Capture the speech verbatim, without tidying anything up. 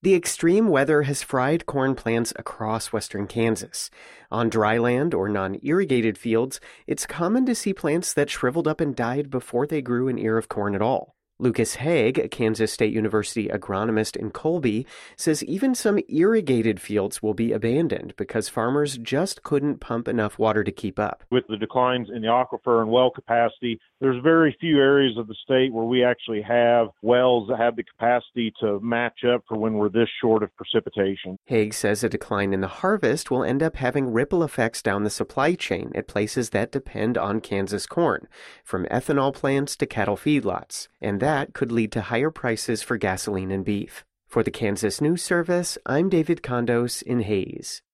The extreme weather has fried corn plants across western Kansas. On dry land or non-irrigated fields, it's common to see plants that shriveled up and died before they grew an ear of corn at all. Lucas Haig, a Kansas State University agronomist in Colby, says even some irrigated fields will be abandoned because farmers just couldn't pump enough water to keep up. With the declines in the aquifer and well capacity, there's very few areas of the state where we actually have wells that have the capacity to match up for when we're this short of precipitation. Haig says a decline in the harvest will end up having ripple effects down the supply chain at places that depend on Kansas corn, from ethanol plants to cattle feedlots, and that That could lead to higher prices for gasoline and beef. For the Kansas News Service, I'm David Condos in Hays.